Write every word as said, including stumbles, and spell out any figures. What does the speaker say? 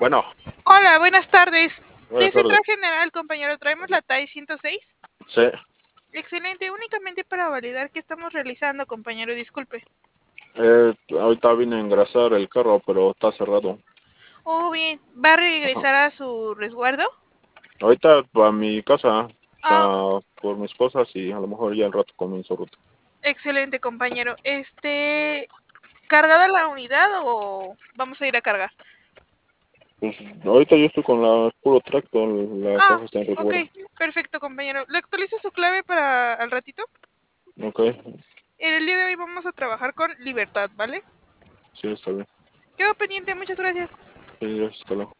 Bueno, Hola, buenas tardes. De buenas tardes. Central General, compañero, traemos la T A I ciento seis. Sí, Excelente, únicamente para validar qué estamos realizando, compañero, disculpe. eh, ahorita vine a engrasar el carro, pero está cerrado. Oh, bien, ¿va a Ajá. regresar a su resguardo? Ahorita a mi casa, o Ah, sea, por mis cosas y a lo mejor ya al rato comienzo ruta. excelente, compañero. Este, ¿cargada la unidad o vamos a ir a cargar? Pues ahorita yo estoy con la puro tracto, la Ah, caja está en ok, resguardo. perfecto, compañero. ¿Le actualizo su clave para al ratito? Ok, En el día de hoy vamos a trabajar con libertad, ¿vale? sí, está bien. Quedo pendiente, muchas gracias. Sí, gracias, hasta luego.